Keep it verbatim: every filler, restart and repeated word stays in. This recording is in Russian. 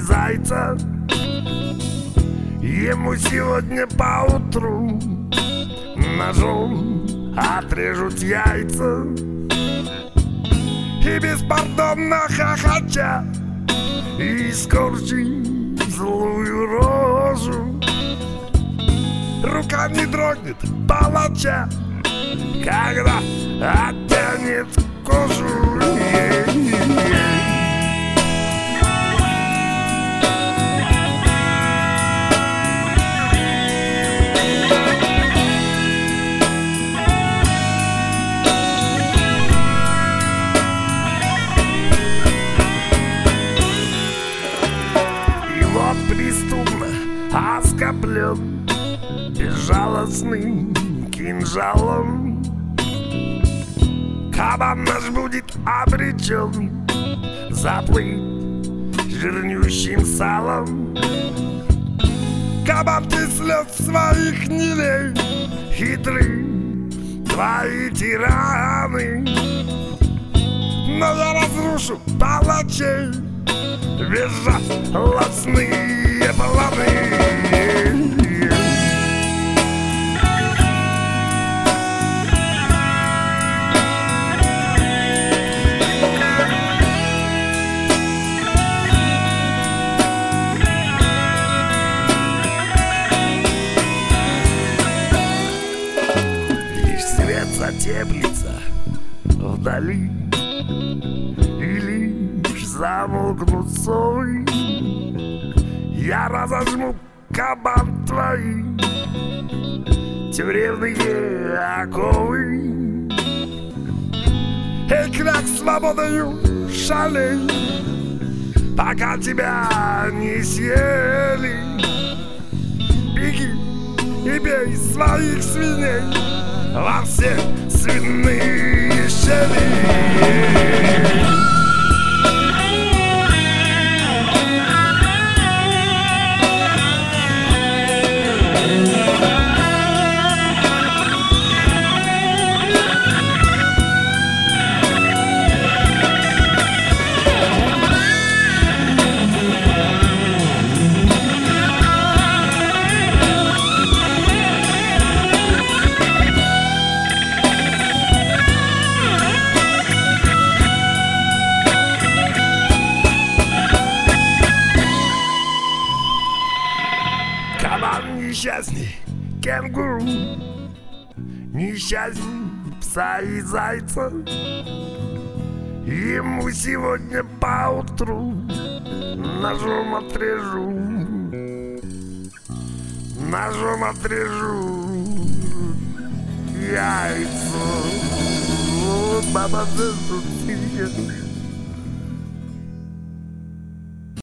зайца. Ему сегодня поутру ножом отрежут яйца. И беспардонно хохоча и скорчи злую рожу. Рука не дрогнет палача, когда оттянет кожу. И вот преступно оскоплен безжалостным кинжалом. Кабан наш будет обречен заплыть жирнющим салом. Кабан, ты слез своих не лей, хитры твои тираны. Но я разрушу палачей безжалостные планы. Затеплится вдали, и лишь замолкнут совы. Я разожму, кабан, твои тюремные оковы. Эй, кряк, свободою шалей, пока тебя не съели. Беги и бей своих свиней во все свиные щели. Кабан несчастный, кенгуру, несчастный пса и зайца. Ему сегодня поутру ножом отрежу, ножом отрежу яйца. Баба,